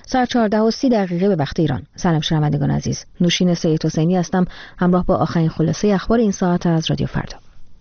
ساعت 14:30 به وقت ایران. سلام شنوندگان عزیز، نوشین سید حسینی هستم، همراه با آخرین خلاصه اخبار این ساعت از رادیو فردا.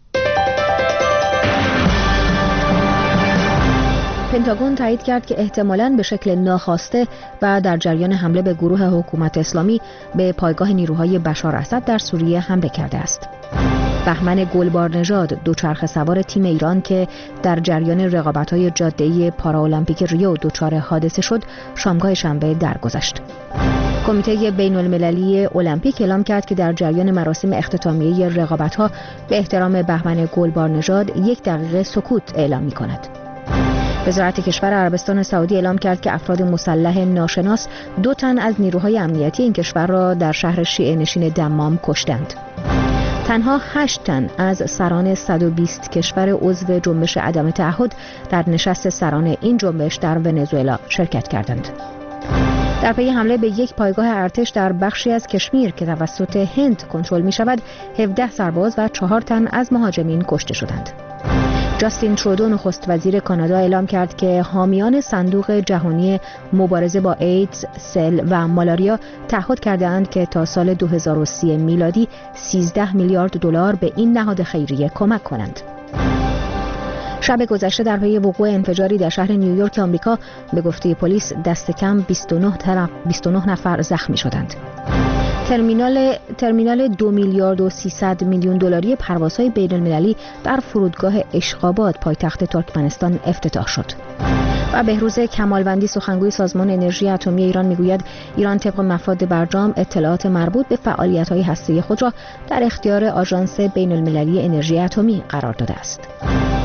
پنتاگون تایید کرد که احتمالاً به شکل ناخواسته و در جریان حمله به گروه حکومت اسلامی به پایگاه نیروهای بشار اسد در سوریه حمله کرده است. بهمن گلبارنژاد، دوچرخه سوار تیم ایران که در جریان رقابت‌های جاده‌ای پارالمپیک ریو دچار حادثه شد، شامگاه شنبه درگذشت. کمیته بین‌المللی المپیک اعلام کرد که در جریان مراسم اختتامیه رقابت‌ها به احترام بهمن گلبارنژاد 1 دقیقه سکوت اعلام می‌کند. وزارت کشور عربستان سعودی اعلام کرد که افراد مسلح ناشناس 2 تن از نیروهای امنیتی این کشور را در شهر شیعه نشین دمام کشتند. تنها 8 تن از سران 120 کشور عضو جنبش عدم تعهد در نشست سران این جنبش در ونزوئلا شرکت کردند. در پی حمله به 1 پایگاه ارتش در بخشی از کشمیر که توسط هند کنترل می شود، 17 سرباز و 4 تن از مهاجمین کشته شدند. جاستین ترودو نخست وزیر کانادا اعلام کرد که حامیان صندوق جهانی مبارزه با ایدز، سل و مالاریا تعهد کرده‌اند که تا سال 2030 میلادی 13 میلیارد دلار به این نهاد خیریه کمک کنند. شب گذشته در پی وقوع انفجاری در شهر نیویورک آمریکا به گفته پلیس دست کم 29 نفر زخمی شدند. ترمینال 2 میلیارد و 300 میلیون دلاری پروازهای بین‌المللی در فرودگاه اشقاباد پایتخت ترکمنستان افتتاح شد. و بهروز کمالوندی، سخنگوی سازمان انرژی اتمی ایران، میگوید ایران طبق مفاد برجام اطلاعات مربوط به فعالیت‌های هسته‌ای خود را در اختیار آژانس بین‌المللی انرژی اتمی قرار داده است.